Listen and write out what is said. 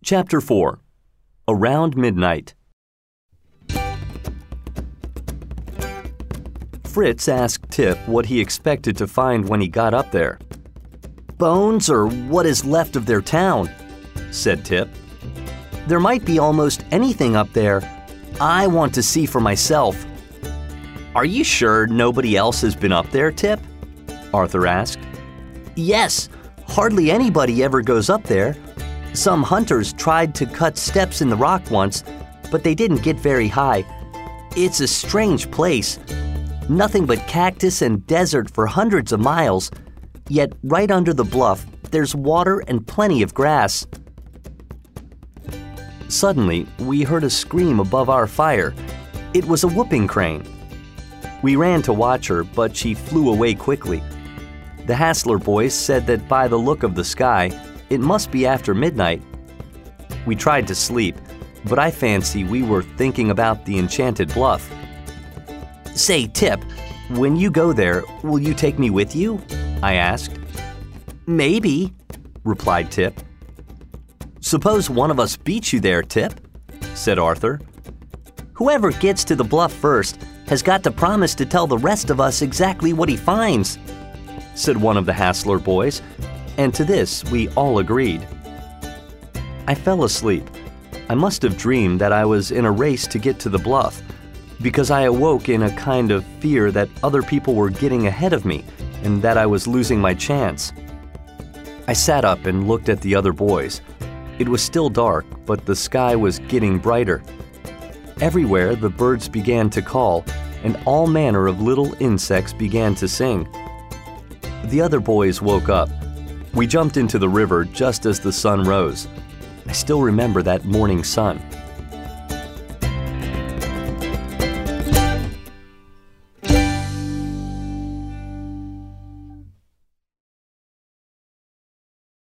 Chapter 4. Around Midnight. Fritz asked Tip what he expected to find when he got up there. "Bones or what is left of their town," said Tip. "There might be almost anything up there. I want to see for myself." "Are you sure nobody else has been up there, Tip?" Arthur asked. "Yes, hardly anybody ever goes up there. Some hunters tried to cut steps in the rock once, but they didn't get very high. It's a strange place. Nothing but cactus and desert for hundreds of miles. Yet right under the bluff, there's water and plenty of grass." Suddenly, we heard a scream above our fire. It was a whooping crane. We ran to watch her, but she flew away quickly. The Hassler boys said that by the look of the sky, it must be after midnight. We tried to sleep, but I fancy we were thinking about the enchanted bluff. "Say, Tip, when you go there, will you take me with you?" I asked. "Maybe," replied Tip. "Suppose one of us beats you there, Tip," said Arthur. "Whoever gets to the bluff first has got to promise to tell the rest of us exactly what he finds," said one of the Hassler boys, and to this we all agreed. I fell asleep. I must have dreamed that I was in a race to get to the bluff, because I awoke in a kind of fear that other people were getting ahead of me and that I was losing my chance. I sat up and looked at the other boys. It was still dark, but the sky was getting brighter. Everywhere the birds began to call, and all manner of little insects began to sing. The other boys woke up. We jumped into the river just as the sun rose. I still remember that morning sun.